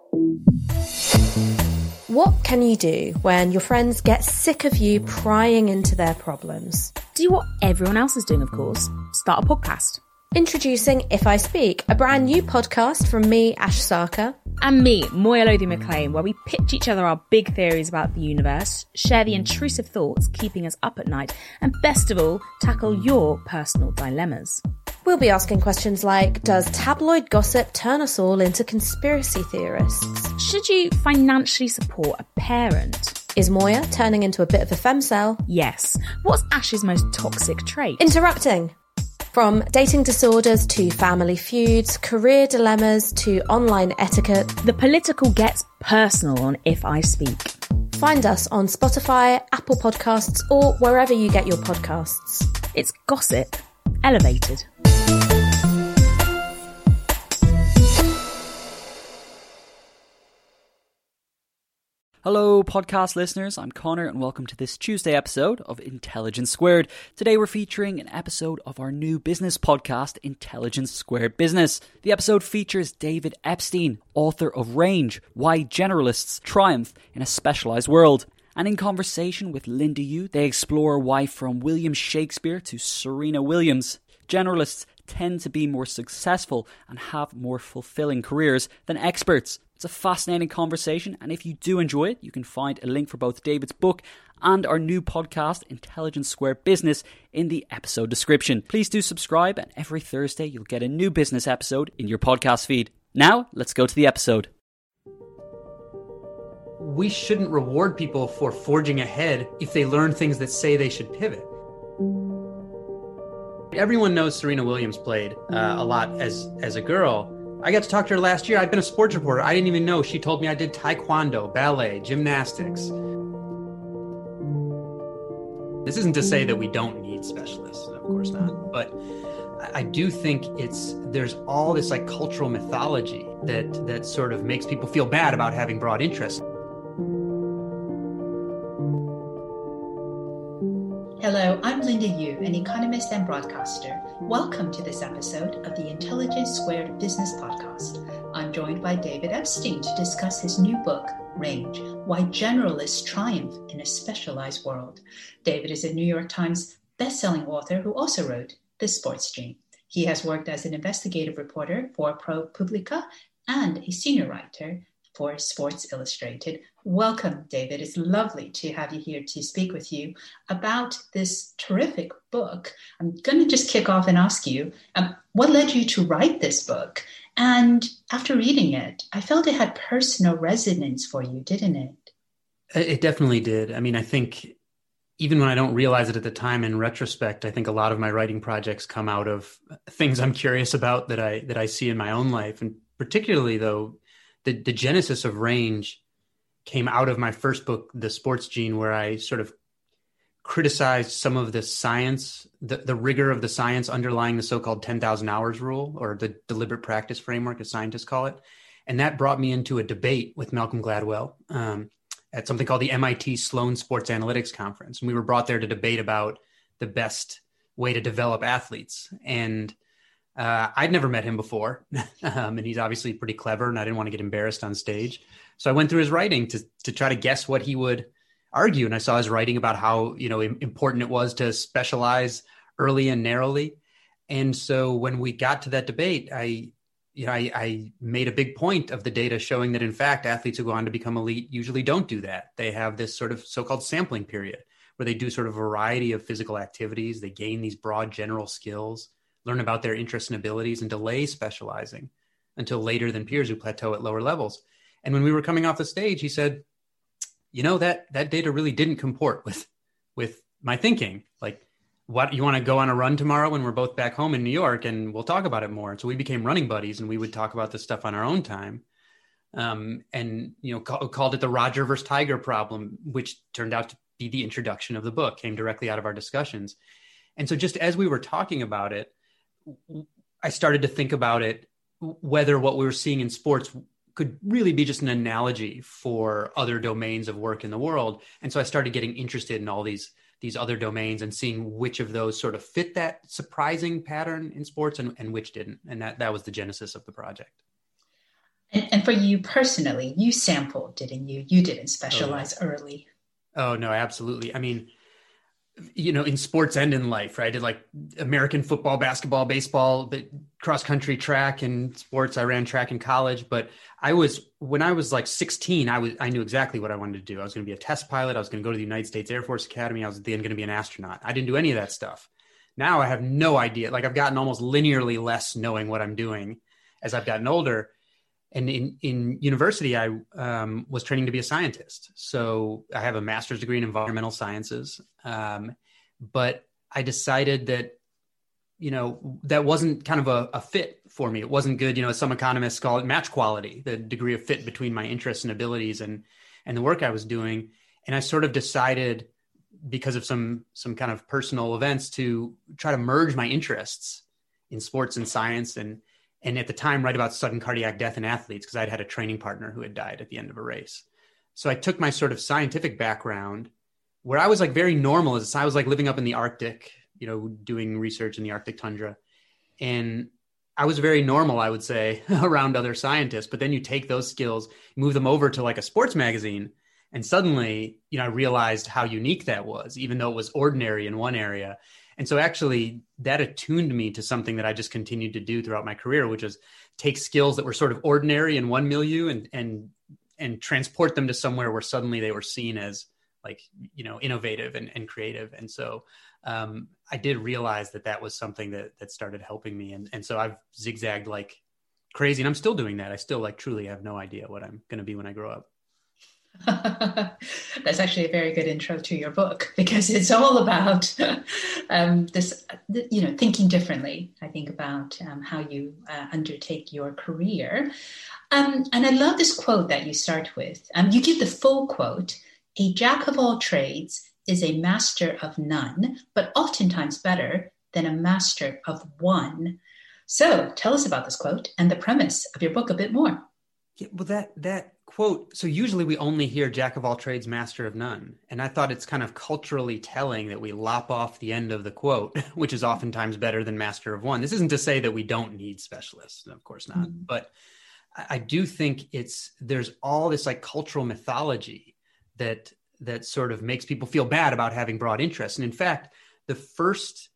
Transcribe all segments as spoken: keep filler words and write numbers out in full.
What can you do when your friends get sick of you prying into their problems? Do what everyone else is doing, of course. Start a podcast. Introducing If I Speak, a brand new podcast from me, Ash Sarkar. And me, Moya Lothian-McLean, where we pitch each other our big theories about the universe, share the intrusive thoughts keeping us up at night, and best of all, tackle your personal dilemmas. We'll be asking questions like, does tabloid gossip turn us all into conspiracy theorists? Should you financially support a parent? Is Moya turning into a bit of a femcel? Yes. What's Ash's most toxic trait? Interrupting. From dating disorders to family feuds, career dilemmas to online etiquette. The political gets personal on If I Speak. Find us on Spotify, Apple Podcasts, or wherever you get your podcasts. It's gossip elevated. Hello, podcast listeners. I'm Connor, and welcome to this Tuesday episode of Intelligence Squared. Today, we're featuring an episode of our new business podcast, Intelligence Squared Business. The episode features David Epstein, author of Range: Why Generalists Triumph in a Specialized World. And in conversation with Linda Yu, they explore why, from William Shakespeare to Serena Williams, generalists tend to be more successful and have more fulfilling careers than experts. It's a fascinating conversation, and if you do enjoy it, you can find a link for both David's book and our new podcast, Intelligence Squared Business, in the episode description. Please do subscribe, and every Thursday you'll get a new business episode in your podcast feed. Now, let's go to the episode. We shouldn't reward people for forging ahead if they learn things that say they should pivot. Everyone knows Serena Williams played uh, a lot as, as a girl. I got to talk to her last year. I've been a sports reporter. I didn't even know. She told me I did taekwondo, ballet, gymnastics. This isn't to say that we don't need specialists, of course not. But I do think it's there's all this like cultural mythology that that sort of makes people feel bad about having broad interests. Hello, I'm Linda Yu, an economist and broadcaster. Welcome to this episode of the Intelligence Squared Business Podcast. I'm joined by David Epstein to discuss his new book, Range: Why Generalists Triumph in a Specialized World. David is a New York Times bestselling author who also wrote The Sports Gene. He has worked as an investigative reporter for ProPublica and a senior writer for Sports Illustrated. Welcome, David. It's lovely to have you here to speak with you about this terrific book. I'm going to just kick off and ask you, um, what led you to write this book? And after reading it, I felt it had personal resonance for you, didn't it? It definitely did. I mean, I think even when I don't realize it at the time, in retrospect, I think a lot of my writing projects come out of things I'm curious about that I that I see in my own life. And particularly, though, the, the genesis of Range came out of my first book, The Sports Gene, where I sort of criticized some of the science, the, the rigor of the science underlying the so-called ten thousand hours rule, or the deliberate practice framework, as scientists call it. And that brought me into a debate with Malcolm Gladwell um, at something called the M I T Sloan Sports Analytics Conference. And we were brought there to debate about the best way to develop athletes. And uh, I'd never met him before. um, and he's obviously pretty clever, and I didn't want to get embarrassed on stage. So I went through his writing to to try to guess what he would argue. And I saw his writing about how, you know, important it was to specialize early and narrowly. And so when we got to that debate, I, you know, I, I made a big point of the data showing that, in fact, athletes who go on to become elite usually don't do that. They have this sort of so-called sampling period where they do sort of a variety of physical activities. They gain these broad general skills, learn about their interests and abilities, and delay specializing until later than peers who plateau at lower levels. And when we were coming off the stage, he said, you know, that that data really didn't comport with with my thinking. Like, what, you want to go on a run tomorrow when we're both back home in New York, and we'll talk about it more. And so we became running buddies, and we would talk about this stuff on our own time. Um, and, you know, ca- called it the Roger versus Tiger problem, which turned out to be the introduction of the book, came directly out of our discussions. And so just as we were talking about it, I started to think about it, whether what we were seeing in sports could really be just an analogy for other domains of work in the world. And so I started getting interested in all these, these other domains and seeing which of those sort of fit that surprising pattern in sports and, and which didn't. And that, that was the genesis of the project. And, and for you personally, you sampled, didn't you? You didn't specialize oh, yeah. early. Oh, no, absolutely. I mean, you know, in sports and in life, right? I did like American football, basketball, baseball, but cross country, track and sports. I ran track in college, but I was, when I was like sixteen, I was, I knew exactly what I wanted to do. I was going to be a test pilot. I was going to go to the United States Air Force Academy. I was then going to be an astronaut. I didn't do any of that stuff. Now I have no idea. Like I've gotten almost linearly less knowing what I'm doing as I've gotten older. And in, in university, I um, was training to be a scientist. So I have a master's degree in environmental sciences. Um, but I decided that, you know, that wasn't kind of a, a fit for me. It wasn't good. You know, some economists call it match quality, the degree of fit between my interests and abilities and, and the work I was doing. And I sort of decided, because of some, some kind of personal events, to try to merge my interests in sports and science, and And at the time, write about sudden cardiac death in athletes, because I'd had a training partner who had died at the end of a race. So I took my sort of scientific background, where I was like very normal, as I was like living up in the Arctic, you know, doing research in the Arctic tundra. And I was very normal, I would say, around other scientists. But then you take those skills, move them over to like a sports magazine, and suddenly, you know, I realized how unique that was, even though it was ordinary in one area. And so actually that attuned me to something that I just continued to do throughout my career, which is take skills that were sort of ordinary in one milieu and, and, and transport them to somewhere where suddenly they were seen as like, you know, innovative and, and creative. And so um, I did realize that that was something that, that started helping me. And, and so I've zigzagged like crazy, and I'm still doing that. I still like truly have no idea what I'm going to be when I grow up. That's actually a very good intro to your book, because it's all about um, this, you know, thinking differently, I think, about um, how you uh, undertake your career. Um, and I love this quote that you start with. Um, you give the full quote: "A jack of all trades is a master of none, but oftentimes better than a master of one." So tell us about this quote and the premise of your book a bit more. Yeah, well, that that quote, so usually we only hear jack of all trades, master of none. And I thought it's kind of culturally telling that we lop off the end of the quote, which is oftentimes better than master of one. This isn't to say that we don't need specialists, of course not. Mm-hmm. But I, I do think it's, there's all this like cultural mythology that that sort of makes people feel bad about having broad interests. And in fact, the first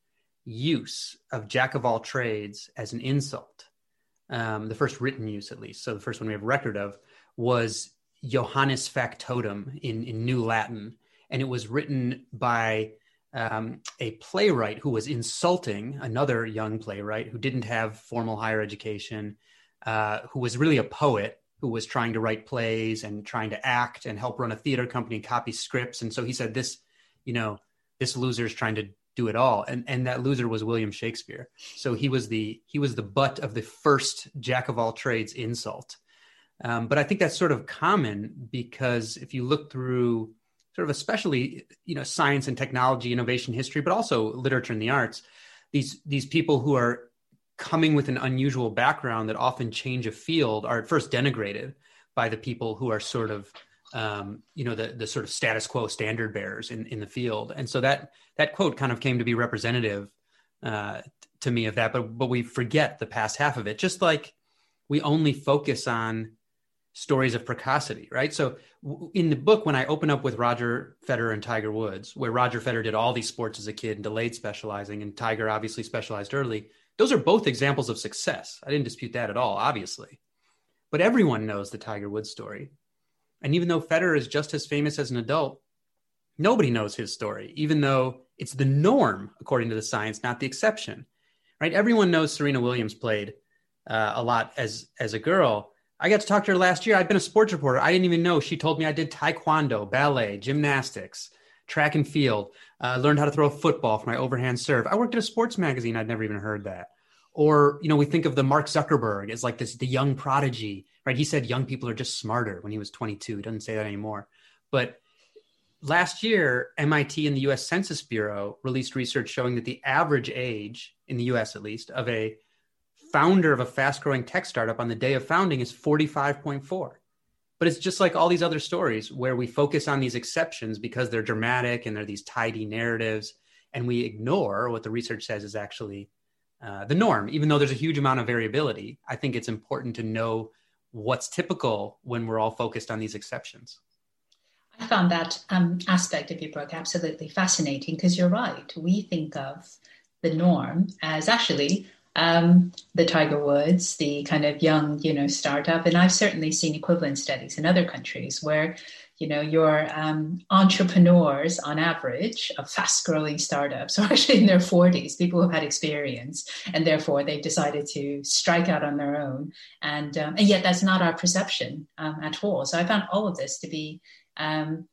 use of jack of all trades as an insult, Um, the first written use, at least, so the first one we have record of, was Johannes Factotum in, in New Latin. And it was written by um, a playwright who was insulting another young playwright who didn't have formal higher education, uh, who was really a poet, who was trying to write plays and trying to act and help run a theater company and copy scripts. And so he said, this, you know, this loser is trying to do it all. And, and that loser was William Shakespeare. So he was the, he was the butt of the first jack of all trades insult. Um, but I think that's sort of common, because if you look through sort of especially, you know, science and technology, innovation history, but also literature and the arts, these, these people who are coming with an unusual background that often change a field are at first denigrated by the people who are sort of, Um, you know, the the sort of status quo standard bearers in, in the field. And so that that quote kind of came to be representative uh, to me of that, but but we forget the past half of it, just like we only focus on stories of precocity, right? So w- in the book, when I open up with Roger Federer and Tiger Woods, where Roger Federer did all these sports as a kid and delayed specializing, and Tiger obviously specialized early, those are both examples of success. I didn't dispute that at all, obviously. But everyone knows the Tiger Woods story. And even though Federer is just as famous as an adult, nobody knows his story, even though it's the norm, according to the science, not the exception, right? Everyone knows Serena Williams played uh, a lot as, as a girl. I got to talk to her last year. I've been a sports reporter. I didn't even know. She told me I did taekwondo, ballet, gymnastics, track and field. I uh, learned how to throw a football for my overhand serve. I worked at a sports magazine. I'd never even heard that. Or, you know, we think of the Mark Zuckerberg as like this, the young prodigy, right? He said young people are just smarter when he was twenty-two. He doesn't say that anymore. But last year, M I T and the U S Census Bureau released research showing that the average age, in the U S at least, of a founder of a fast-growing tech startup on the day of founding is forty-five point four. But it's just like all these other stories where we focus on these exceptions because they're dramatic and they're these tidy narratives, and we ignore what the research says is actually uh, the norm. Even though there's a huge amount of variability, I think it's important to know what's typical when we're all focused on these exceptions. I found that um, aspect of your book absolutely fascinating, because you're right. We think of the norm as actually um, the Tiger Woods, the kind of young, you know, startup. And I've certainly seen equivalent studies in other countries where, you know, your um, entrepreneurs on average of fast growing startups are actually in their forties, people who've had experience, and therefore they've decided to strike out on their own. And, um, and yet that's not our perception um, at all. So I found all of this to be um,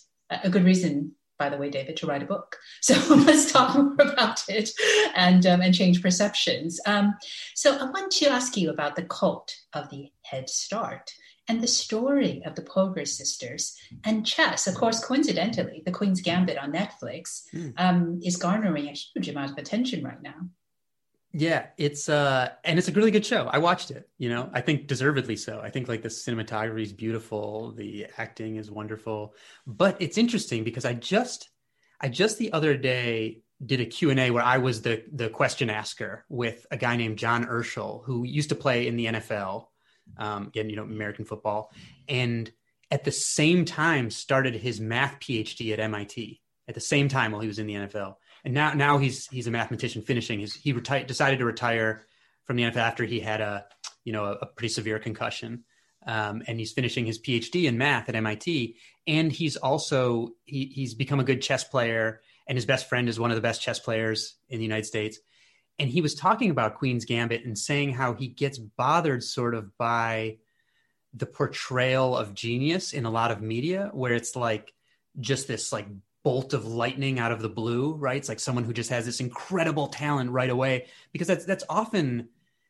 a good reason, by the way, David, to write a book. So let's talk more about it and um, and change perceptions. Um, so I want to ask you about the cult of the Head Start and the story of the Polgar sisters and chess. Of course, coincidentally, The Queen's Gambit on Netflix mm. um, is garnering a huge amount of attention right now. Yeah, it's uh, and it's a really good show. I watched it, you know, I think deservedly so. I think like the cinematography is beautiful. The acting is wonderful, but it's interesting because I just, I just the other day did a Q and A where I was the, the question asker with a guy named John Urschel, who used to play in the N F L, um, again, you know, American football. And at the same time started his math PhD at M I T at the same time while he was in the N F L. And now, now he's he's a mathematician finishing his. He retired, decided to retire from the N F L after he had a, you know, a, a pretty severe concussion, um, and he's finishing his PhD in math at M I T. And he's also he he's become a good chess player, and his best friend is one of the best chess players in the United States. And he was talking about Queen's Gambit and saying how he gets bothered sort of by the portrayal of genius in a lot of media, where it's like just this like bolt of lightning out of the blue, right? It's like someone who just has this incredible talent right away, because that's that's often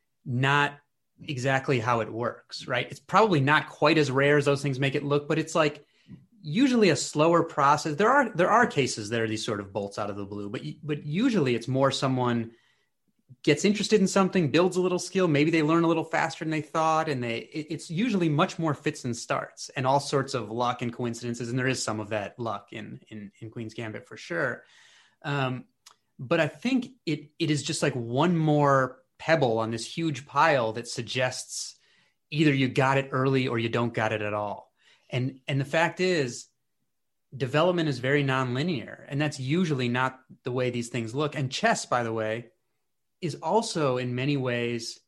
not exactly how it works, right? It's probably not quite as rare as those things make it look, but it's like usually a slower process. There are there are cases that are these sort of bolts out of the blue, but but usually it's more someone gets interested in something, builds a little skill, maybe they learn a little faster than they thought, and they it, it's usually much more fits and starts and all sorts of luck and coincidences, and there is some of that luck in in, in Queen's Gambit for sure. Um, but I think it it is just like one more pebble on this huge pile that suggests either you got it early or you don't got it at all. And and the fact is, development is very nonlinear, and that's usually not the way these things look. And chess, by the way, is also in many ways,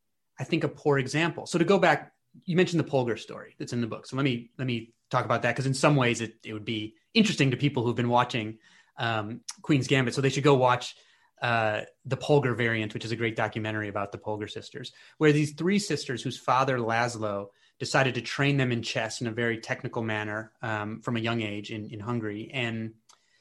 I think, a poor example. So to go back, you mentioned the Polgar story that's in the book. So let me let me talk about that, because in some ways it, it would be interesting to people who've been watching um, Queen's Gambit. So they should go watch uh, the Polgar variant, which is a great documentary about the Polgar sisters, where these three sisters whose father, Laszlo, decided to train them in chess in a very technical manner um, from a young age in, in Hungary. And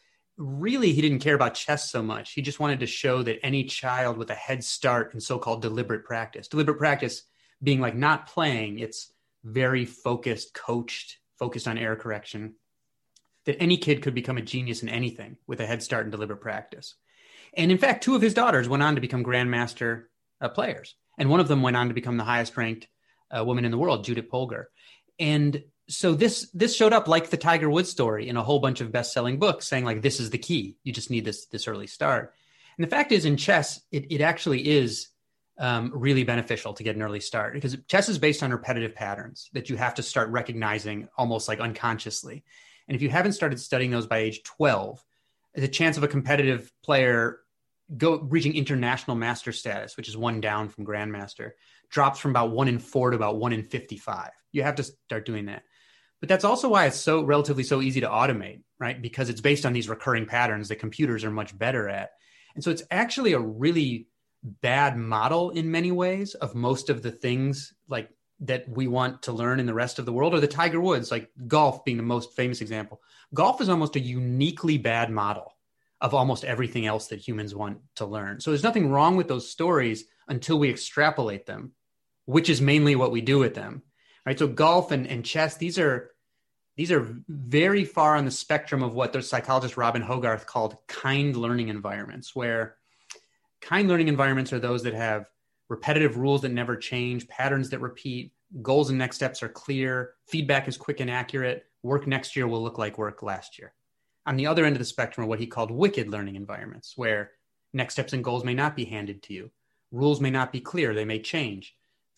really, he didn't care about chess so much. He just wanted to show that any child with a head start in so-called deliberate practice, deliberate practice being like not playing, it's very focused, coached, focused on error correction, that any kid could become a genius in anything with a head start in deliberate practice. And in fact, two of his daughters went on to become grandmaster uh, players. And one of them went on to become the highest ranked uh, woman in the world, Judith Polgar. And so this this showed up like the Tiger Woods story in a whole bunch of best-selling books, saying like, this is the key. You just need this this early start. And the fact is, in chess, it, it actually is um, really beneficial to get an early start, because chess is based on repetitive patterns that you have to start recognizing almost like unconsciously. And if you haven't started studying those by age twelve, the chance of a competitive player go reaching international master status, which is one down from grandmaster, drops from about one in four to about one in fifty-five. You have to start doing that. But that's also why it's so relatively so easy to automate, right? Because it's based on these recurring patterns that computers are much better at. And so it's actually a really bad model in many ways of most of the things like that we want to learn in the rest of the world, or the Tiger Woods, like golf being the most famous example. Golf is almost a uniquely bad model of almost everything else that humans want to learn. So there's nothing wrong with those stories until we extrapolate them, which is mainly what we do with them. Right. So golf and, and chess, these are these are very far on the spectrum of what the psychologist Robin Hogarth called kind learning environments, where kind learning environments are those that have repetitive rules that never change, patterns that repeat, goals and next steps are clear, feedback is quick and accurate, work next year will look like work last year. On the other end of the spectrum are what he called wicked learning environments, where next steps and goals may not be handed to you, rules may not be clear, they may change.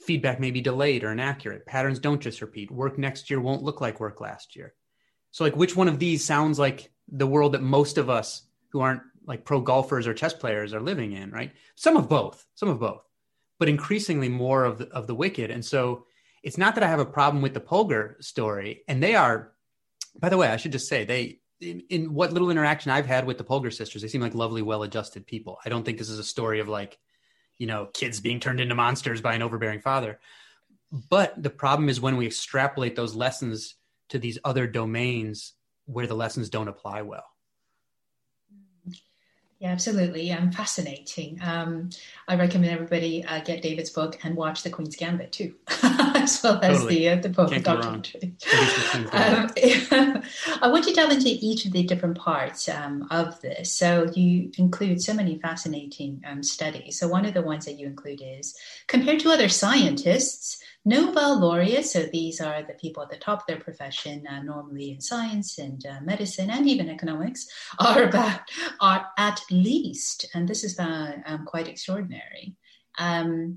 feedback may be delayed or inaccurate. Patterns don't just repeat. Work next year won't look like work last year. So like, which one of these sounds like the world that most of us who aren't like pro golfers or chess players are living in, right? Some of both, some of both, but increasingly more of the, of the wicked. And so it's not that I have a problem with the Polgar story. And they are, by the way, I should just say they, in, in what little interaction I've had with the Polgar sisters, they seem like lovely, well-adjusted people. I don't think this is a story of like, you know, kids being turned into monsters by an overbearing father. But the problem is when we extrapolate those lessons to these other domains where the lessons don't apply well. Yeah, absolutely. Um, fascinating. Um, I recommend everybody uh, get David's book and watch The Queen's Gambit too, as well as totally. the uh, the Polgar documentary. Um, I want to delve into each of the different parts um, of this. So you include so many fascinating um, studies. So one of the ones that you include is, compared to other scientists, Nobel laureates, so these are the people at the top of their profession, uh, normally in science and uh, medicine and even economics, are about are at least, and this is uh, um, quite extraordinary, um,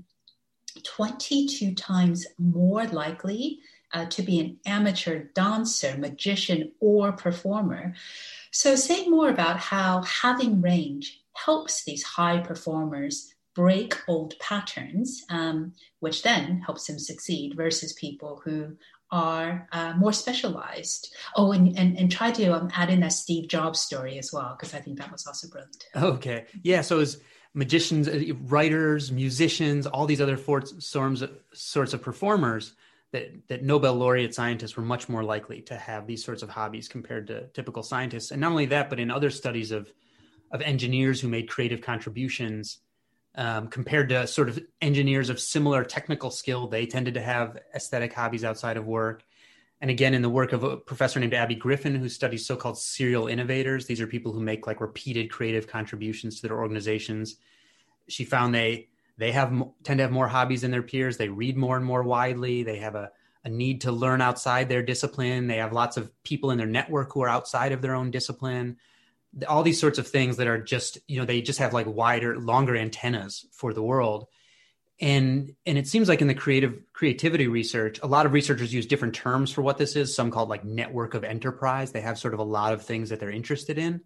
twenty-two times more likely uh, to be an amateur dancer, magician, or performer. So say more about how having range helps these high performers break old patterns, um, which then helps them succeed, versus people who are uh, more specialized. Oh, and, and, and try to um, add in that Steve Jobs story as well, because I think that was also brilliant. Okay. Yeah. So as magicians, writers, musicians, all these other forts, sorts, of, sorts of performers, that, that Nobel laureate scientists were much more likely to have these sorts of hobbies compared to typical scientists. And not only that, but in other studies of, of engineers who made creative contributions, Um, compared to sort of engineers of similar technical skill, they tended to have aesthetic hobbies outside of work. And again, in the work of a professor named Abby Griffin, who studies so-called serial innovators, these are people who make like repeated creative contributions to their organizations. She found they they have tend to have more hobbies than their peers. They read more and more widely. They have a, a need to learn outside their discipline. They have lots of people in their network who are outside of their own discipline. All these sorts of things that are just, you know, they just have like wider, longer antennas for the world. And, and it seems like in the creative creativity research, a lot of researchers use different terms for what this is. Some called like network of enterprise. They have sort of a lot of things that they're interested in.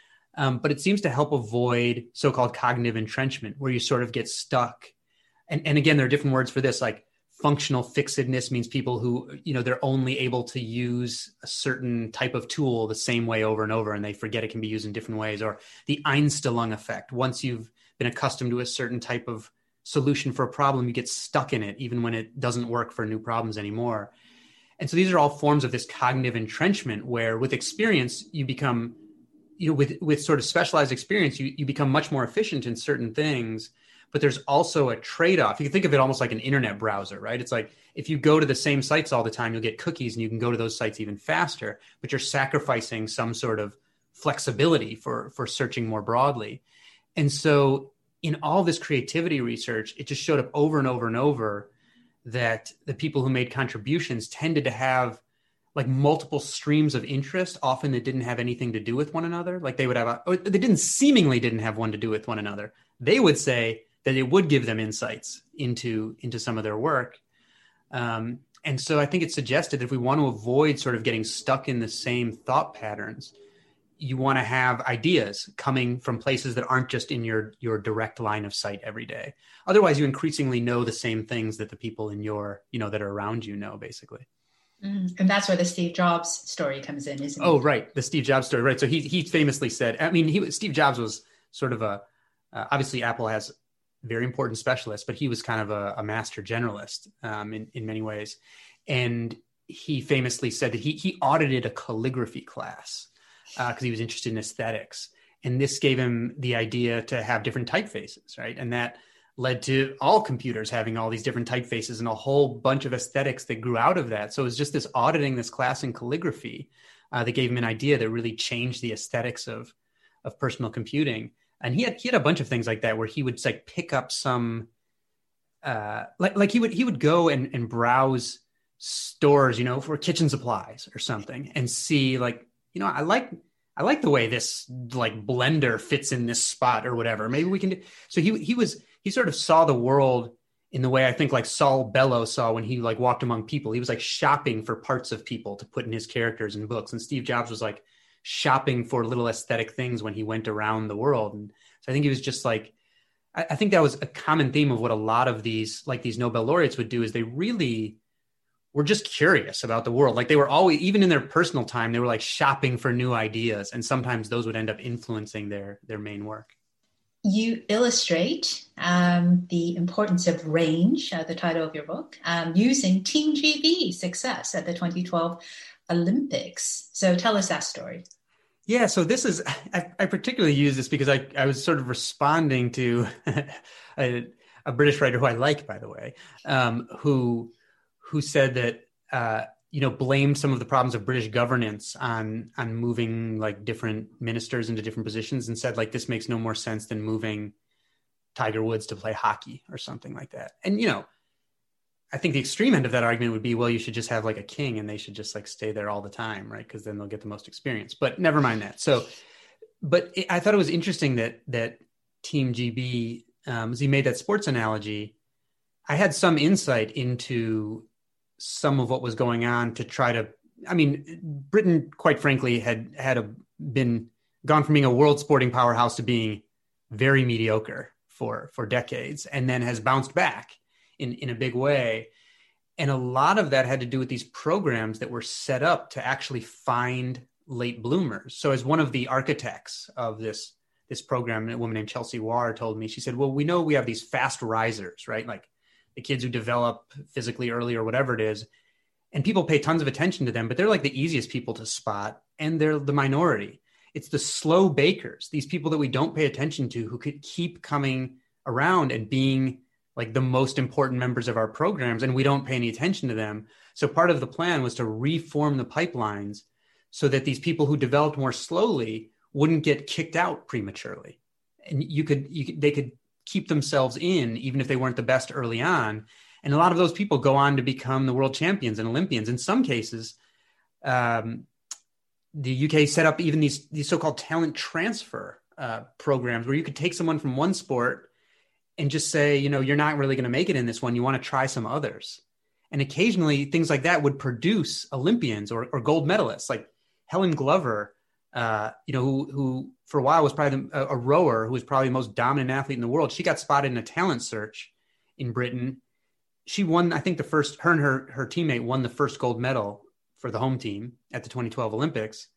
Um, but it seems to help avoid so-called cognitive entrenchment, where you sort of get stuck. And, and again, there are different words for this, like functional fixedness means people who, you know, they're only able to use a certain type of tool the same way over and over, and they forget it can be used in different ways. Or the Einstellung effect. Once you've been accustomed to a certain type of solution for a problem, you get stuck in it, even when it doesn't work for new problems anymore. And so these are all forms of this cognitive entrenchment, where with experience, you become, you know, with, with sort of specialized experience, you, you become much more efficient in certain things. But there's also a trade-off. You can think of it almost like an internet browser, right? It's like if you go to the same sites all the time, you'll get cookies and you can go to those sites even faster, but you're sacrificing some sort of flexibility for, for searching more broadly. And so in all this creativity research, it just showed up over and over and over that the people who made contributions tended to have like multiple streams of interest, often that didn't have anything to do with one another. Like they would have, a, or they didn't seemingly didn't have one to do with one another. They would say that it would give them insights into, into some of their work. Um, and so I think it suggested that if we want to avoid sort of getting stuck in the same thought patterns, you want to have ideas coming from places that aren't just in your, your direct line of sight every day. Otherwise, you increasingly know the same things that the people in your, you know, that are around you know, basically. Mm, and that's where the Steve Jobs story comes in, isn't it? Oh, right. The Steve Jobs story. Right. So he, he famously said, I mean, he Steve Jobs was sort of a, uh, obviously Apple has very important specialists, but he was kind of a, a master generalist um, in, in many ways. And he famously said that he, he audited a calligraphy class because uh, he was interested in aesthetics. And this gave him the idea to have different typefaces, right? And that led to all computers having all these different typefaces and a whole bunch of aesthetics that grew out of that. So it was just this auditing this class in calligraphy uh, that gave him an idea that really changed the aesthetics of, of personal computing. And he had he had a bunch of things like that where he would like pick up some, uh, like like he would he would go and, and browse stores, you know, for kitchen supplies or something, and see like, you know, I like I like the way this like blender fits in this spot or whatever. Maybe we can do. So he he was he sort of saw the world in the way I think like Saul Bellow saw when he like walked among people. He was like shopping for parts of people to put in his characters and books. And Steve Jobs was like shopping for little aesthetic things when he went around the world. And so I think he was just like, I, I think that was a common theme of what a lot of these, like these Nobel laureates would do, is they really were just curious about the world. Like they were always, even in their personal time, they were like shopping for new ideas. And sometimes those would end up influencing their, their main work. You illustrate um, the importance of range, uh, the title of your book, um, using Team G B success at the twenty twelve Olympics. So tell us that story. Yeah, so this is, I, I particularly use this because I, I was sort of responding to a, a British writer who I like, by the way, um, who who said that, uh, you know, blamed some of the problems of British governance on on moving like different ministers into different positions, and said like, this makes no more sense than moving Tiger Woods to play hockey or something like that. And, you know, I think the extreme end of that argument would be, well, you should just have like a king and they should just like stay there all the time, right? Because then they'll get the most experience. But never mind that. So, but it, I thought it was interesting that that Team G B, um, as he made that sports analogy, I had some insight into some of what was going on to try to, I mean, Britain, quite frankly, had had a, been gone from being a world sporting powerhouse to being very mediocre for for decades, and then has bounced back in, in a big way. And a lot of that had to do with these programs that were set up to actually find late bloomers. So as one of the architects of this, this program, a woman named Chelsea Warr told me, she said, well, we know we have these fast risers, right? Like the kids who develop physically early or whatever it is, and people pay tons of attention to them, but they're like the easiest people to spot, and they're the minority. It's the slow bakers, these people that we don't pay attention to, who could keep coming around and being like the most important members of our programs, and we don't pay any attention to them. So part of the plan was to reform the pipelines so that these people who developed more slowly wouldn't get kicked out prematurely. And you could, you could, they could keep themselves in, even if they weren't the best early on. And a lot of those people go on to become the world champions and Olympians. In some cases, um, the U K set up even these, these so-called talent transfer uh, programs where you could take someone from one sport and just say, you know, you're not really going to make it in this one. You want to try some others. And occasionally things like that would produce Olympians or, or gold medalists, like Helen Glover, uh, you know, who, who for a while was probably the, a, a rower who was probably the most dominant athlete in the world. She got spotted in a talent search in Britain. She won, I think the first, her and her, her teammate won the first gold medal for the home team at the twenty twelve Olympics.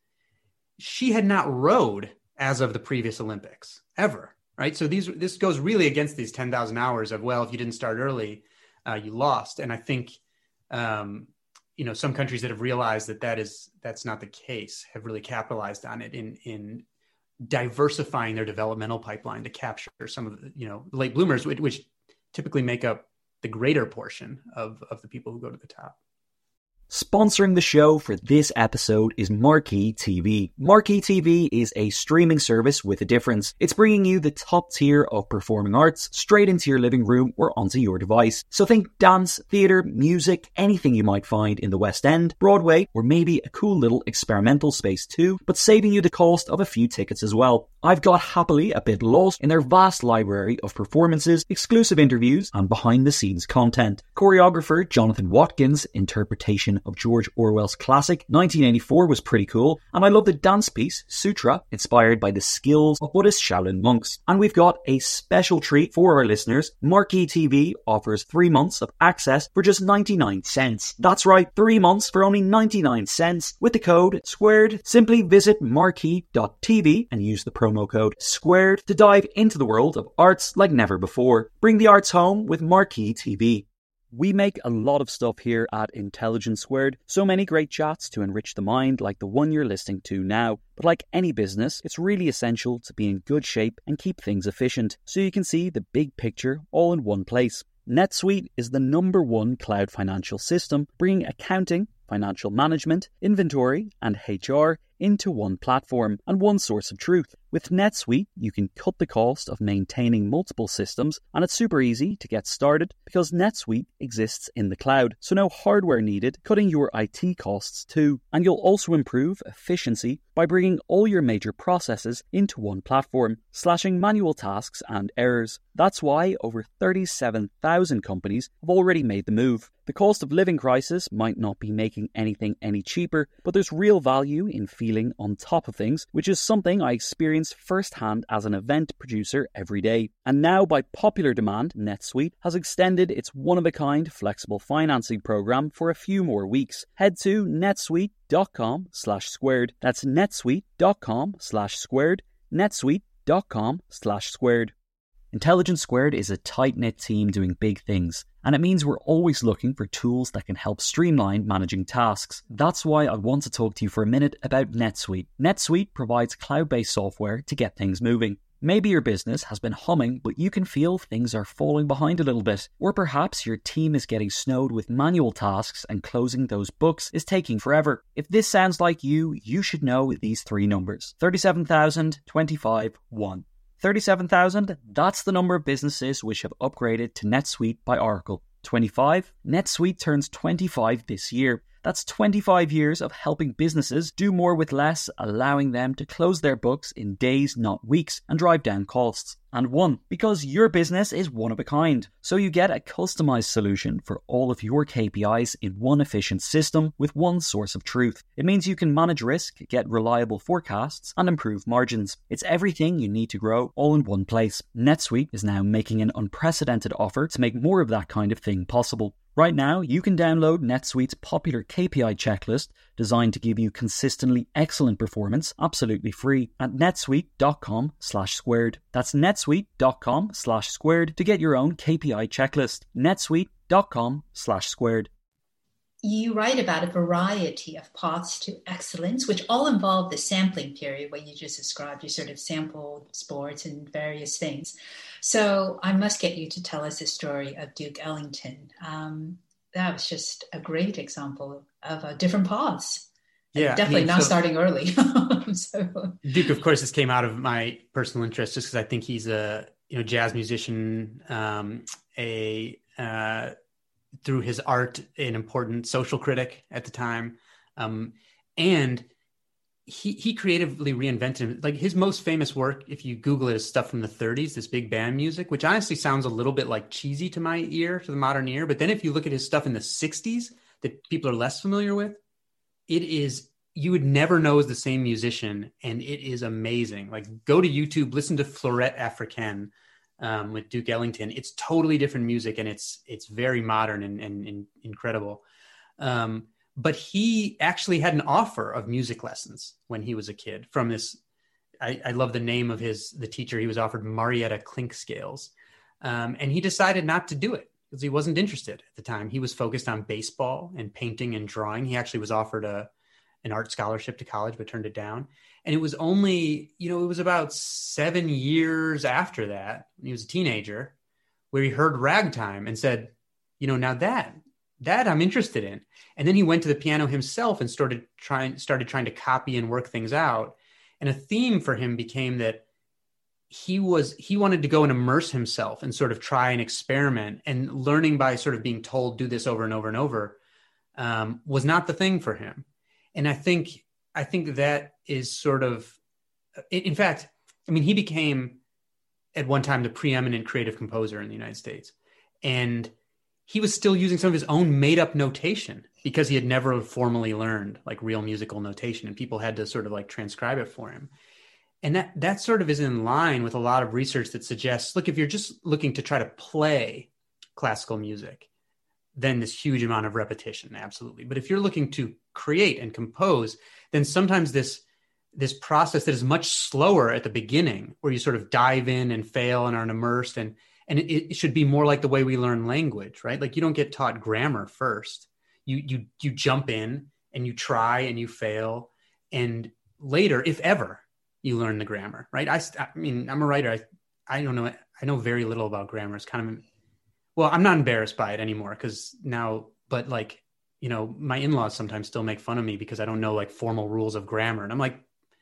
She had not rowed as of the previous Olympics ever. Right. So these, this goes really against these ten thousand hours of, well, if you didn't start early, uh, you lost. And I think, um, you know, some countries that have realized that that is, that's not the case have really capitalized on it in, in diversifying their developmental pipeline to capture some of the, you know, late bloomers, which, which typically make up the greater portion of, of the people who go to the top. Sponsoring the show for this episode is Marquee T V. Marquee T V is a streaming service with a difference. It's bringing you the top tier of performing arts straight into your living room or onto your device. So think dance, theatre, music, anything you might find in the West End, Broadway, or maybe a cool little experimental space too, but saving you the cost of a few tickets as well. I've got happily a bit lost in their vast library of performances, exclusive interviews, and behind-the-scenes content. Choreographer Jonathan Watkins' interpretation of George Orwell's classic nineteen eighty-four was pretty cool, and I love the dance piece Sutra, inspired by the skills of Buddhist Shaolin monks. And we've got a special treat for our listeners. Marquee T V offers three months of access for just ninety-nine cents. That's right, three months for only ninety-nine cents with the code SQUARED. Simply visit marquee dot t v and use the promo code SQUARED to dive into the world of arts like never before. Bring the arts home with Marquee T V. We make a lot of stuff here at Intelligence Squared, so many great chats to enrich the mind like the one you're listening to now. But like any business, it's really essential to be in good shape and keep things efficient, so you can see the big picture all in one place. NetSuite is the number one cloud financial system, bringing accounting, financial management, inventory, and H R into one platform and one source of truth. With NetSuite, you can cut the cost of maintaining multiple systems, and it's super easy to get started because NetSuite exists in the cloud, so no hardware needed, cutting your I T costs too. And you'll also improve efficiency by bringing all your major processes into one platform, slashing manual tasks and errors. That's why over thirty-seven thousand companies have already made the move. The cost of living crisis might not be making anything any cheaper, but there's real value in feeling on top of things, which is something I experience firsthand as an event producer every day. And now, by popular demand, NetSuite has extended its one-of-a-kind flexible financing program for a few more weeks. Head to netsuite.com slash squared. That's netsuite.com slash squared. netsuite.com slash squared. Intelligence Squared is a tight-knit team doing big things, and it means we're always looking for tools that can help streamline managing tasks. That's why I want to talk to you for a minute about NetSuite. NetSuite provides cloud-based software to get things moving. Maybe your business has been humming, but you can feel things are falling behind a little bit. Or perhaps your team is getting snowed with manual tasks and closing those books is taking forever. If this sounds like you, you should know these three numbers. thirty-seven thousand, twenty-five, one. thirty-seven thousand, that's the number of businesses which have upgraded to NetSuite by Oracle. twenty-five, NetSuite turns twenty-five this year. That's twenty-five years of helping businesses do more with less, allowing them to close their books in days, not weeks, and drive down costs. And one, because your business is one of a kind. So you get a customized solution for all of your K P Is in one efficient system with one source of truth. It means you can manage risk, get reliable forecasts, and improve margins. It's everything you need to grow all in one place. NetSuite is now making an unprecedented offer to make more of that kind of thing possible. Right now, you can download NetSuite's popular K P I checklist designed to give you consistently excellent performance absolutely free at netsuite.com slash squared. That's netsuite.com slash squared to get your own K P I checklist. netsuite.com slash squared. You write about a variety of paths to excellence, which all involve the sampling period, what you just described. You sort of sampled sports and various things. So I must get you to tell us the story of Duke Ellington. Um, that was just a great example of uh, different paths. Yeah, definitely I mean, not so starting early. so. Duke, of course, this came out of my personal interest, just because I think he's a you know jazz musician, um, a uh, through his art, an important social critic at the time, um, and he he creatively reinvented him. Like his most famous work, if you Google it, is stuff from the thirties, this big band music, which honestly sounds a little bit like cheesy to my ear, to the modern ear. But then if you look at his stuff in the sixties that people are less familiar with, it is, you would never know is the same musician, and it is amazing. Like go to YouTube, listen to Fleurette Africaine um, with Duke Ellington. It's totally different music, and it's it's very modern and, and, and incredible. Um, but he actually had an offer of music lessons when he was a kid from this. I, I love the name of his the teacher. He was offered Marietta Clinkscales, um, and he decided not to do it because he wasn't interested at the time. He was focused on baseball and painting and drawing. He actually was offered a an art scholarship to college, but turned it down. And it was only, you know, it was about seven years after that, when he was a teenager, where he heard ragtime and said, you know, now that, that I'm interested in. And then he went to the piano himself and started trying, started trying to copy and work things out. And a theme for him became that he was, he wanted to go and immerse himself and sort of try and experiment, and learning by sort of being told, do this over and over and over, um, was not the thing for him. And I think, I think that is sort of, in fact, I mean, he became at one time the preeminent creative composer in the United States. And he was still using some of his own made up notation because he had never formally learned like real musical notation, and people had to sort of like transcribe it for him. And that, that sort of is in line with a lot of research that suggests, look, if you're just looking to try to play classical music, then this huge amount of repetition, absolutely. But if you're looking to create and compose, then sometimes this this process that is much slower at the beginning, where you sort of dive in and fail and are immersed, and and it, it should be more like the way we learn language, right? Like you don't get taught grammar first. You you you jump in and you try and you fail, and later, if ever, you learn the grammar, right? I, I mean, I'm a writer. I I don't know. I know very little about grammar. It's kind of, well, I'm not embarrassed by it anymore because now, but like, you know, my in-laws sometimes still make fun of me because I don't know like formal rules of grammar. And I'm like,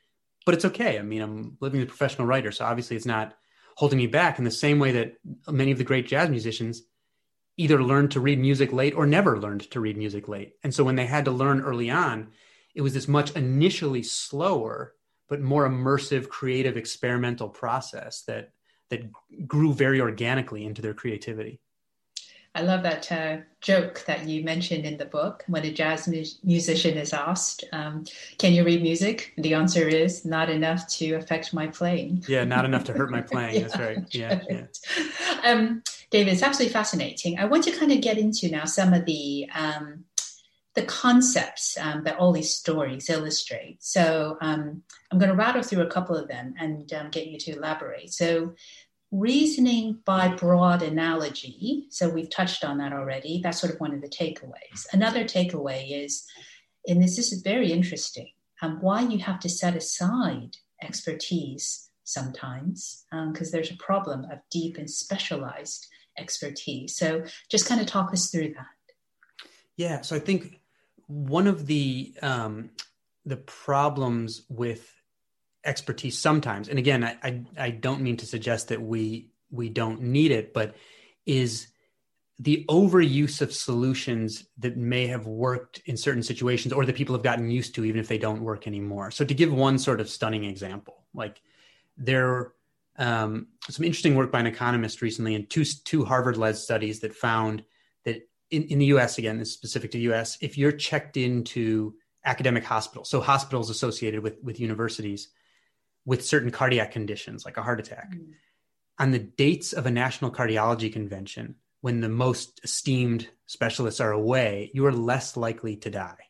but it's okay. I mean, I'm living as a professional writer, so obviously it's not holding me back in the same way that many of the great jazz musicians either learned to read music late or never learned to read music late. And so when they had to learn early on, it was this much initially slower, but more immersive, creative, experimental process that that grew very organically into their creativity. I love that uh, joke that you mentioned in the book when a jazz mu- musician is asked, um, can you read music? The answer is not enough to affect my playing. Yeah, not enough to hurt my playing. yeah, That's right. Yeah, right. yeah. Um, David, it's absolutely fascinating. I want to kind of get into now some of the um, the concepts um, that all these stories illustrate. So um, I'm going to rattle through a couple of them and um, get you to elaborate. So reasoning by broad analogy. So we've touched on that already. That's sort of one of the takeaways. Another takeaway is, and this, this is very interesting, um, why you have to set aside expertise sometimes, because um, there's a problem of deep and specialized expertise. So just kind of talk us through that. Yeah, so I think one of the um, the problems with expertise sometimes, and again, I, I I don't mean to suggest that we we don't need it, but is the overuse of solutions that may have worked in certain situations or that people have gotten used to, even if they don't work anymore. So to give one sort of stunning example, like there um, some interesting work by an economist recently in two two Harvard-led studies that found that in, in the U S, again, this is specific to the U S, if you're checked into academic hospitals, so hospitals associated with, with universities with certain cardiac conditions, like a heart attack, mm. on the dates of a national cardiology convention, when the most esteemed specialists are away, you are less likely to die.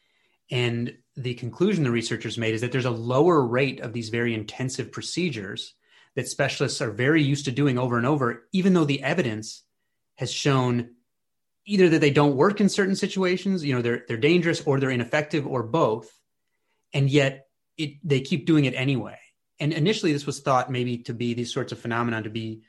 And the conclusion the researchers made is that there's a lower rate of these very intensive procedures that specialists are very used to doing over and over, even though the evidence has shown either that they don't work in certain situations, you know, they're they're dangerous, or they're ineffective, or both. And yet it they keep doing it anyway. And initially this was thought maybe to be these sorts of phenomena to be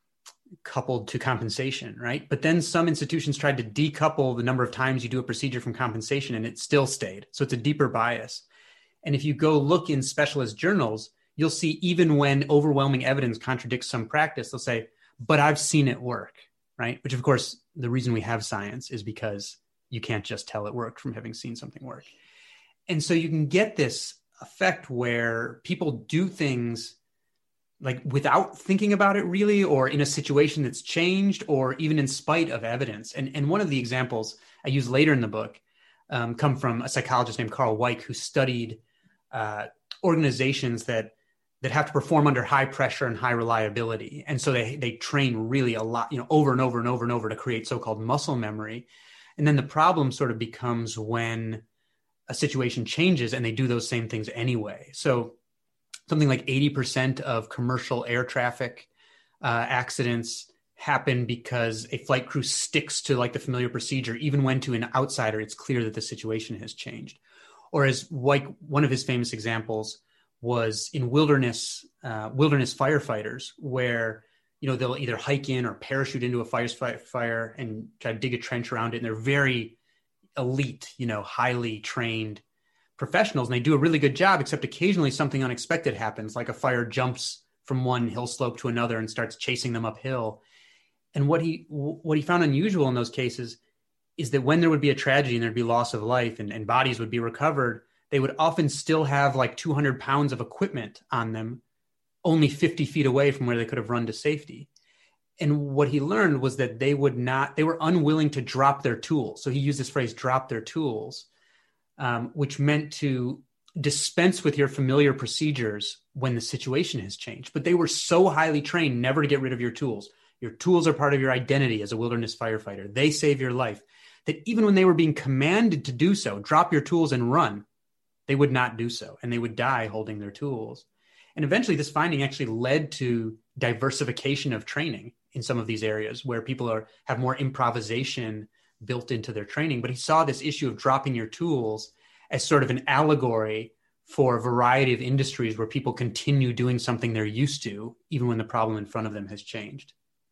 coupled to compensation, right? But then some institutions tried to decouple the number of times you do a procedure from compensation, and it still stayed. So it's a deeper bias. And if you go look in specialist journals, you'll see even when overwhelming evidence contradicts some practice, they'll say, but I've seen it work, right? Which of course, the reason we have science is because you can't just tell it worked from having seen something work. And so you can get this effect where people do things like without thinking about it really, or in a situation that's changed, or even in spite of evidence. And, and one of the examples I use later in the book um, come from a psychologist named Carl Weick, who studied uh, organizations that that have to perform under high pressure and high reliability. And so they they train really a lot, you know, over and over and over and over to create so-called muscle memory. And then the problem sort of becomes when a situation changes and they do those same things anyway. So something like eighty percent of commercial air traffic uh, accidents happen because a flight crew sticks to like the familiar procedure, even when to an outsider, it's clear that the situation has changed. Or as Weick, one of his famous examples was in wilderness, uh, wilderness firefighters, where, you know, they'll either hike in or parachute into a fire, fire and try to dig a trench around it. And they're very elite, you know, highly trained professionals, and they do a really good job, except occasionally something unexpected happens, like a fire jumps from one hill slope to another and starts chasing them uphill. And what he what he found unusual in those cases is that when there would be a tragedy and there'd be loss of life and, and bodies would be recovered, they would often still have like two hundred pounds of equipment on them, only fifty feet away from where they could have run to safety. And what he learned was that they would not, they were unwilling to drop their tools. So he used this phrase, drop their tools, um, which meant to dispense with your familiar procedures when the situation has changed. But they were so highly trained never to get rid of your tools. Your tools are part of your identity as a wilderness firefighter. They save your life. That even when they were being commanded to do so, drop your tools and run, they would not do so. And they would die holding their tools. And eventually this finding actually led to diversification of training in some of these areas where people are have more improvisation built into their training. But he saw this issue of dropping your tools as sort of an allegory for a variety of industries where people continue doing something they're used to, even when the problem in front of them has changed.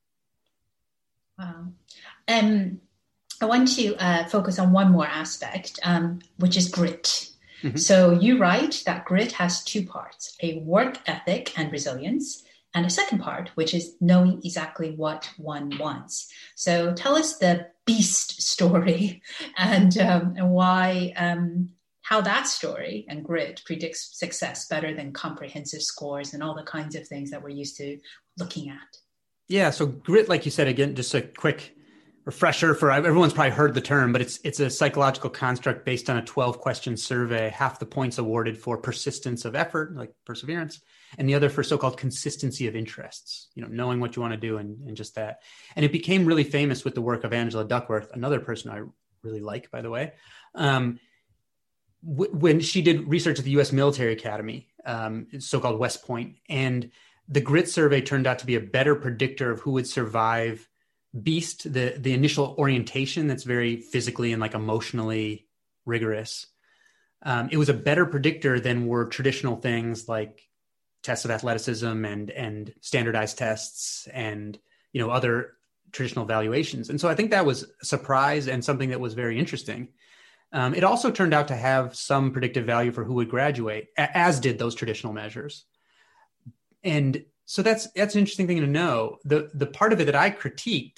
Wow. Um, I want to uh, focus on one more aspect, um, which is grit. Mm-hmm. So you write that grit has two parts, a work ethic and resilience, and a second part, which is knowing exactly what one wants. So tell us the beast story and, um, and why, um, how that story and grit predicts success better than comprehensive scores and all the kinds of things that we're used to looking at. Yeah. So grit, like you said, again, just a quick refresher for everyone's probably heard the term, but it's it's a psychological construct based on a twelve question survey. Half the points awarded for persistence of effort, like perseverance, and the other for so-called consistency of interests, you know, knowing what you want to do and, and just that. And it became really famous with the work of Angela Duckworth, another person I really like, by the way, um, w- when she did research at the U S Military Academy, um, so-called West Point. And the grit survey turned out to be a better predictor of who would survive BEAST, the the initial orientation that's very physically and like emotionally rigorous. Um, it was a better predictor than were traditional things like tests of athleticism and and standardized tests and, you know, other traditional valuations. And so I think that was a surprise and something that was very interesting. Um, it also turned out to have some predictive value for who would graduate, as did those traditional measures. And so that's that's an interesting thing to know. The the part of it that I critiqued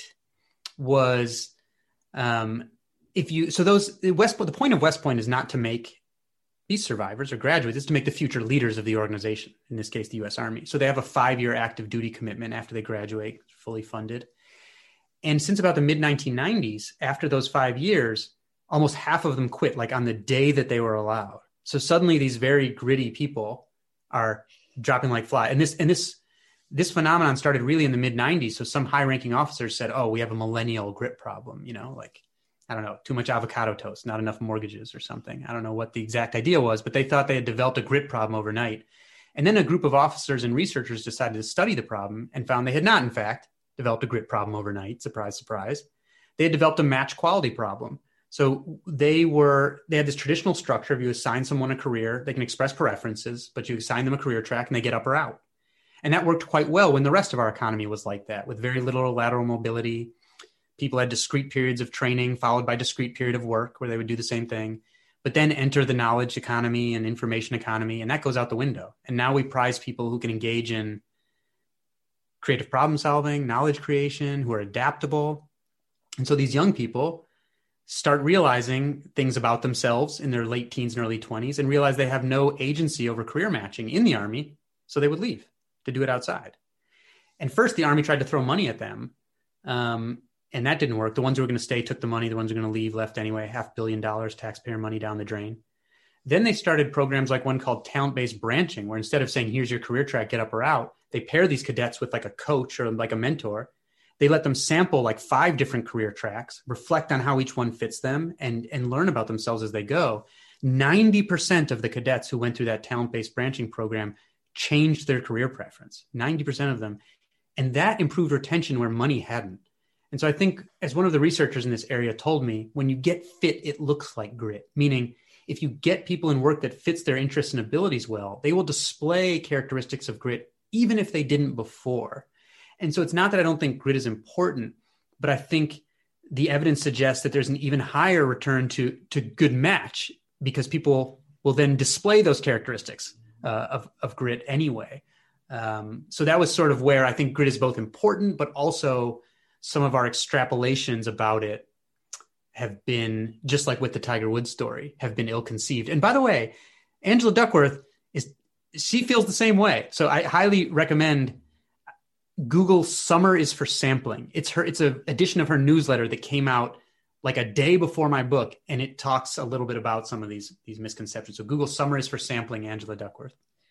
was um, if you so those West the point of West Point is not to make these survivors or graduates, it's to make the future leaders of the organization. In this case, the U S Army. So they have a five-year active duty commitment after they graduate, fully funded. And since about the mid nineteen nineties, after those five years, almost half of them quit, like on the day that they were allowed. So suddenly, these very gritty people are dropping like flies. And this and this. This phenomenon started really in the mid nineties. So some high-ranking officers said, oh, we have a millennial grit problem, you know, like, I don't know, too much avocado toast, not enough mortgages or something. I don't know what the exact idea was, but they thought they had developed a grit problem overnight. And then a group of officers and researchers decided to study the problem and found they had not, in fact, developed a grit problem overnight. Surprise, surprise. They had developed a match quality problem. So they were, they had this traditional structure of you assign someone a career, they can express preferences, but you assign them a career track and they get up or out. And that worked quite well when the rest of our economy was like that, with very little lateral mobility. People had discrete periods of training followed by discrete period of work where they would do the same thing, but then enter the knowledge economy and information economy, and that goes out the window. And now we prize people who can engage in creative problem solving, knowledge creation, who are adaptable. And so these young people start realizing things about themselves in their late teens and early twenties and realize they have no agency over career matching in the Army, so they would leave to do it outside. And first, the Army tried to throw money at them, um, and that didn't work. The ones who were going to stay took the money. The ones who were going to leave left anyway, half billion dollars taxpayer money down the drain. Then they started programs like one called talent-based branching, where instead of saying, here's your career track, get up or out, they pair these cadets with like a coach or like a mentor. They let them sample like five different career tracks, reflect on how each one fits them, and, and learn about themselves as they go. ninety percent of the cadets who went through that talent-based branching program changed their career preference, ninety percent of them. And that improved retention where money hadn't. And so I think, as one of the researchers in this area told me, when you get fit, it looks like grit, meaning if you get people in work that fits their interests and abilities well, they will display characteristics of grit, even if they didn't before. And so it's not that I don't think grit is important, but I think the evidence suggests that there's an even higher return to, to good match, because people will then display those characteristics Uh, of, of grit anyway. Um, so that was sort of where I think grit is both important, but also some of our extrapolations about it have been, just like with the Tiger Woods story, have been ill-conceived. And by the way, Angela Duckworth, is she feels the same way. So I highly recommend Google Summer is for Sampling. It's her. It's an edition of her newsletter that came out like a day before my book, and it talks a little bit about some of these, these misconceptions. So Google Summer is for Sampling, Angela Duckworth.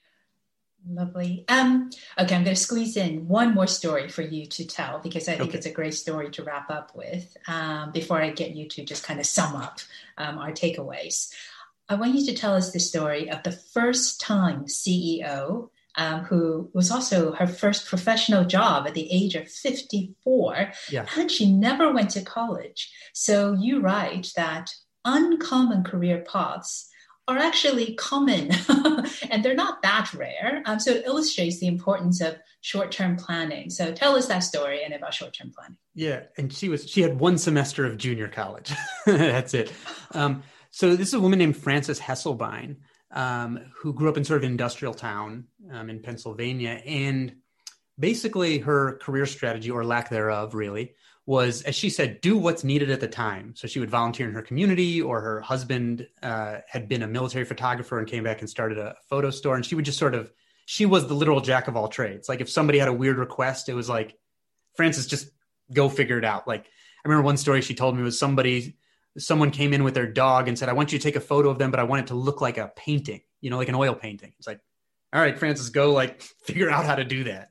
Lovely. Um, okay, I'm going to squeeze in one more story for you to tell, because I think okay. it's a great story to wrap up with um, before I get you to just kind of sum up um, our takeaways. I want you to tell us the story of the first time C E O Um, who was also her first professional job at the age of fifty-four, yeah. and she never went to college. So you write that uncommon career paths are actually common, and they're not that rare. Um, so it illustrates the importance of short-term planning. So tell us that story and about short-term planning. Yeah, and she was she had one semester of junior college. That's it. Um, So this is a woman named Frances Hesselbein, um, who grew up in sort of an industrial town um, in Pennsylvania. And basically her career strategy, or lack thereof, really, was, as she said, do what's needed at the time. So she would volunteer in her community, or her husband uh, had been a military photographer and came back and started a photo store. And she would just sort of, she was the literal jack of all trades. Like if somebody had a weird request, it was like, Frances, just go figure it out. Like I remember one story she told me was somebody, someone came in with their dog and said, I want you to take a photo of them, but I want it to look like a painting, you know, like an oil painting. It's like, all right, Frances, go like figure out how to do that.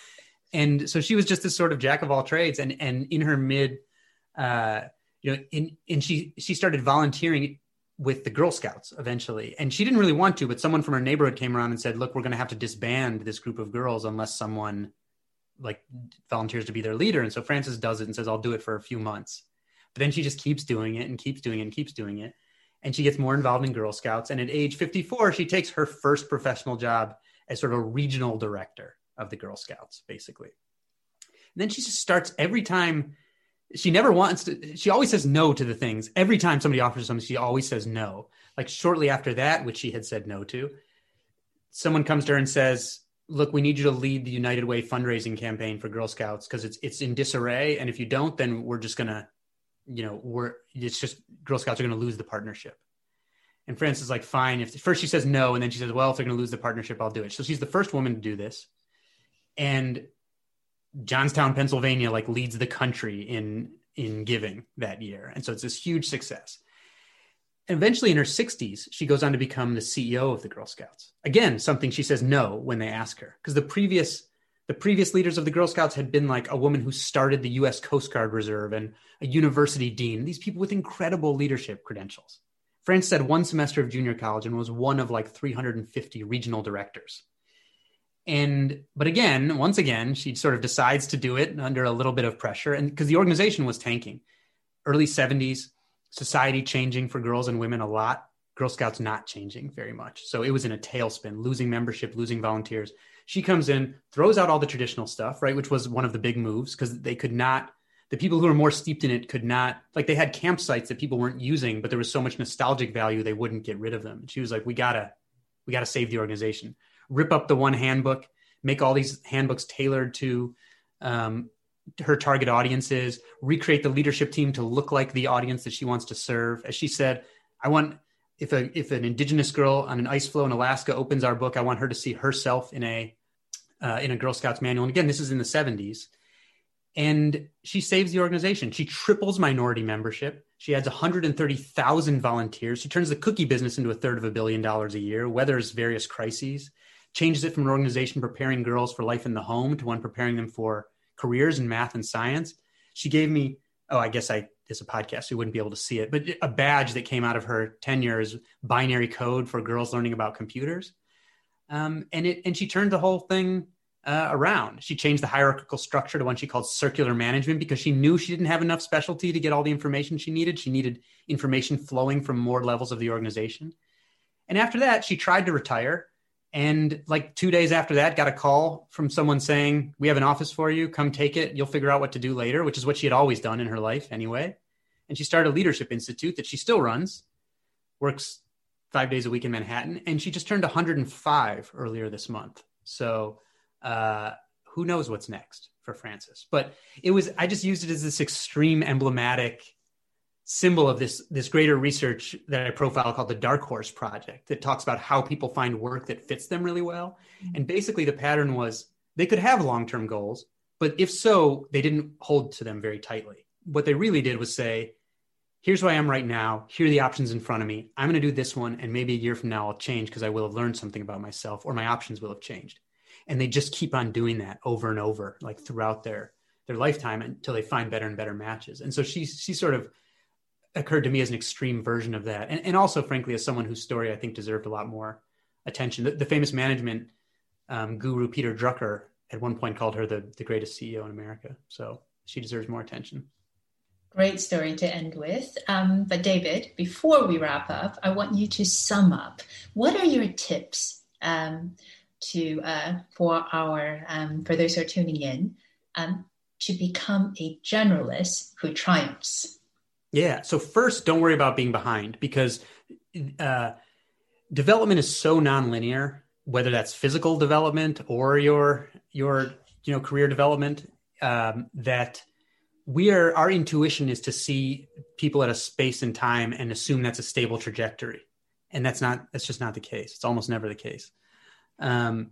And so she was just this sort of jack of all trades. And, and in her mid, uh, you know, in, and she, she started volunteering with the Girl Scouts eventually. And she didn't really want to, but someone from her neighborhood came around and said, look, we're going to have to disband this group of girls unless someone like volunteers to be their leader. And so Frances does it and says, I'll do it for a few months. But then she just keeps doing it and keeps doing it and keeps doing it. And she gets more involved in Girl Scouts. And at age fifty-four, she takes her first professional job as sort of a regional director of the Girl Scouts, basically. And then she just starts every time. She never wants to, she always says no to the things. Every time somebody offers something, she always says no. Like shortly after that, which she had said no to, someone comes to her and says, look, we need you to lead the United Way fundraising campaign for Girl Scouts because it's it's in disarray. And if you don't, then we're just going to, you know, we're, it's just, Girl Scouts are going to lose the partnership. And Frances is like, fine. If first she says no, and then she says, well, if they're going to lose the partnership, I'll do it. So she's the first woman to do this. And Johnstown, Pennsylvania, like leads the country in, in giving that year. And so it's this huge success. And eventually in her sixties, she goes on to become the C E O of the Girl Scouts. Again, something she says no when they ask her, because the previous the previous leaders of the Girl Scouts had been like a woman who started the U S Coast Guard Reserve and a university dean, these people with incredible leadership credentials. Frances had one semester of junior college and was one of like three hundred fifty regional directors. And, but again, once again, she sort of decides to do it under a little bit of pressure, and because the organization was tanking. Early seventies, society changing for girls and women a lot, Girl Scouts not changing very much. So it was in a tailspin, losing membership, losing volunteers. She comes in, throws out all the traditional stuff, right, which was one of the big moves, because they could not, the people who were more steeped in it could not, like they had campsites that people weren't using, but there was so much nostalgic value, they wouldn't get rid of them. And she was like, we gotta, we gotta save the organization. Rip up the one handbook, make all these handbooks tailored to um, her target audiences, recreate the leadership team to look like the audience that she wants to serve. As she said, I want, if a if an Indigenous girl on an ice floe in Alaska opens our book, I want her to see herself in a uh, in a Girl Scouts manual. And again, this is in the seventies. And she saves the organization. She triples minority membership. She adds one hundred thirty thousand volunteers. She turns the cookie business into a third of a billion dollars a year, weathers various crises, changes it from an organization preparing girls for life in the home to one preparing them for careers in math and science. She gave me, oh, I guess I, it's a podcast, so you wouldn't be able to see it, but a badge that came out of her tenure is binary code for girls learning about computers. Um, and it, and she turned the whole thing uh, around. She changed the hierarchical structure to one she called circular management, because she knew she didn't have enough specialty to get all the information she needed. She needed information flowing from more levels of the organization. And after that, she tried to retire. And like two days after that, got a call from someone saying, we have an office for you. Come take it. You'll figure out what to do later, which is what she had always done in her life anyway. And she started a leadership institute that she still runs, works five days a week in Manhattan. And she just turned one hundred five earlier this month. So uh, who knows what's next for Frances. But it was, I just used it as this extreme emblematic symbol of this, this greater research that I profile called the Dark Horse Project, that talks about how people find work that fits them really well. Mm-hmm. And basically the pattern was they could have long-term goals, but if so, they didn't hold to them very tightly. What they really did was say, here's who I am right now. Here are the options in front of me. I'm going to do this one. And maybe a year from now I'll change because I will have learned something about myself, or my options will have changed. And they just keep on doing that over and over, like throughout their, their lifetime, until they find better and better matches. And so she, she sort of occurred to me as an extreme version of that. And, and also, frankly, as someone whose story I think deserved a lot more attention. The, the famous management um, guru, Peter Drucker, at one point called her the, the greatest C E O in America. So she deserves more attention. Great story to end with. Um, but David, before we wrap up, I want you to sum up. What are your tips um, to uh, for our um, for those who are tuning in um, to become a generalist who triumphs? Yeah. So first, don't worry about being behind, because uh, development is so nonlinear, whether that's physical development or your, your, you know, career development, um, that we are, our intuition is to see people at a space and time and assume that's a stable trajectory. And that's not, that's just not the case. It's almost never the case. Um,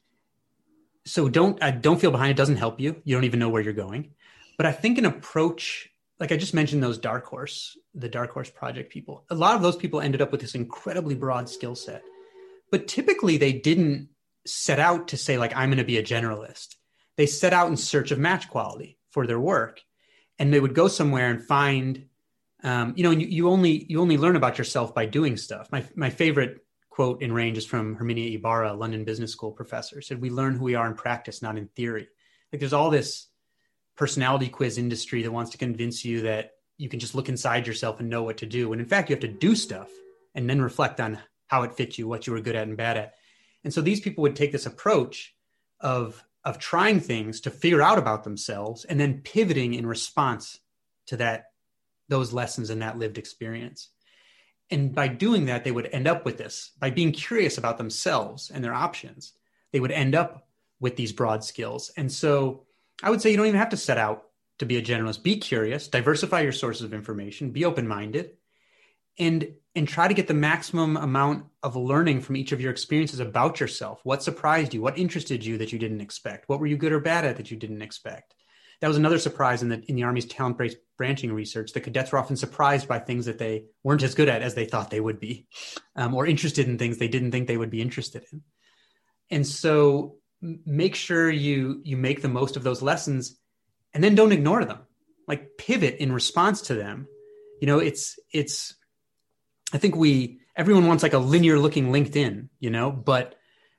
so don't, uh, don't feel behind. It doesn't help you. You don't even know where you're going. But I think an approach, like I just mentioned, those Dark Horse, the Dark Horse Project people, a lot of those people ended up with this incredibly broad skill set, but typically they didn't set out to say, like, I'm going to be a generalist. They set out in search of match quality for their work. And they would go somewhere and find, um, you know, you, you only you only learn about yourself by doing stuff. My my favorite quote in Range is from Herminia Ibarra, London Business School professor, said, "We learn who we are in practice, not in theory." Like, there's all this personality quiz industry that wants to convince you that you can just look inside yourself and know what to do. And in fact, you have to do stuff and then reflect on how it fits you, what you were good at and bad at. And so these people would take this approach of of trying things to figure out about themselves and then pivoting in response to that, those lessons and that lived experience. And by doing that, they would end up with this. By being curious about themselves and their options, they would end up with these broad skills. And so I would say you don't even have to set out to be a generalist. Be curious, diversify your sources of information, be open-minded, and and try to get the maximum amount of learning from each of your experiences about yourself. What surprised you? What interested you that you didn't expect? What were you good or bad at that you didn't expect? That was another surprise in the in the Army's talent-based branching research. The cadets were often surprised by things that they weren't as good at as they thought they would be, um, or interested in things they didn't think they would be interested in. And so make sure you you make the most of those lessons, and then don't ignore them. Like, pivot in response to them. You know, it's it's. I think we, everyone wants like a linear looking LinkedIn, you know, but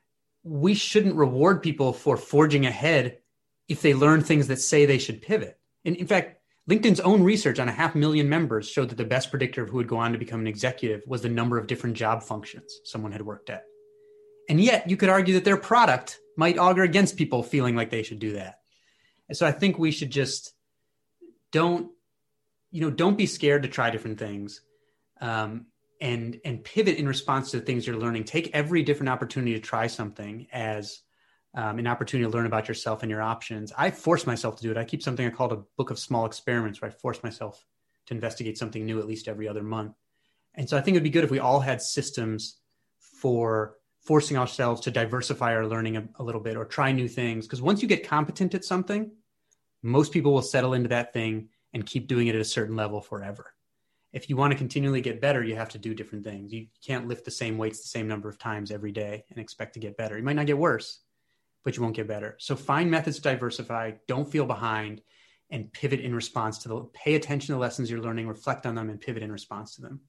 we shouldn't reward people for forging ahead if they learn things that say they should pivot. And in fact, LinkedIn's own research on a half million members showed that the best predictor of who would go on to become an executive was the number of different job functions someone had worked at. And yet you could argue that their product might augur against people feeling like they should do that. And so I think we should just don't, you know, don't be scared to try different things. Um, and and pivot in response to the things you're learning. Take every different opportunity to try something as um, an opportunity to learn about yourself and your options. I force myself to do it. I keep something I call a book of small experiments, where I force myself to investigate something new at least every other month. And so I think it'd be good if we all had systems for forcing ourselves to diversify our learning a, a little bit, or try new things. Because once you get competent at something, most people will settle into that thing and keep doing it at a certain level forever. If you want to continually get better, you have to do different things. You can't lift the same weights the same number of times every day and expect to get better. You might not get worse, but you won't get better. So find methods to diversify, don't feel behind, and pivot in response to the, pay attention to the lessons you're learning, reflect on them, and pivot in response to them.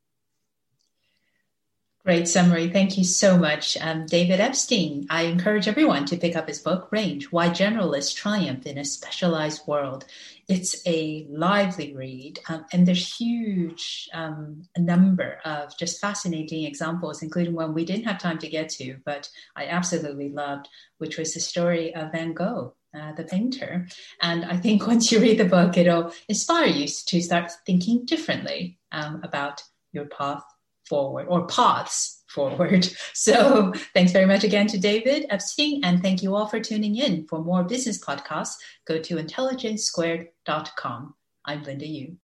Great summary. Thank you so much. Um, David Epstein, I encourage everyone to pick up his book, Range, Why Generalists Triumph in a Specialized World. It's a lively read, um, and there's huge um, a number of just fascinating examples, including one we didn't have time to get to, but I absolutely loved, which was the story of Van Gogh, uh, the painter. And I think once you read the book, it'll inspire you to start thinking differently um, about your path forward, or paths forward. So thanks very much again to David Epstein, and thank you all for tuning in. For more business podcasts, go to intelligence squared dot com. I'm Linda Yu.